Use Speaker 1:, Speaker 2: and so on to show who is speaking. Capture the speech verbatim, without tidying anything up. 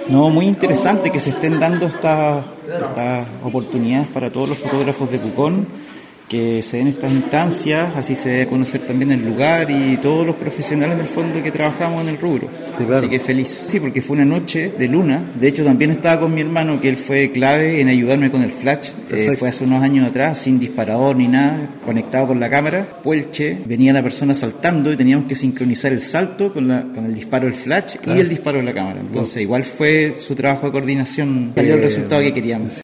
Speaker 1: No, muy interesante que se estén dando estas estas oportunidades para todos los fotógrafos de Pucón, que se den estas instancias, así se debe conocer también el lugar y todos los profesionales del fondo que trabajamos en el rubro. Sí, claro. Así que feliz. Sí, porque fue una noche de luna. De hecho, también estaba con mi hermano, que él fue clave en ayudarme con el flash. Eh, fue hace unos años atrás, sin disparador ni nada, conectado con la cámara. Puelche, venía la persona saltando y teníamos que sincronizar el salto con, la, con el disparo del flash, claro, y el disparo de la cámara. Entonces, igual fue su trabajo de coordinación, salió eh, el resultado que queríamos.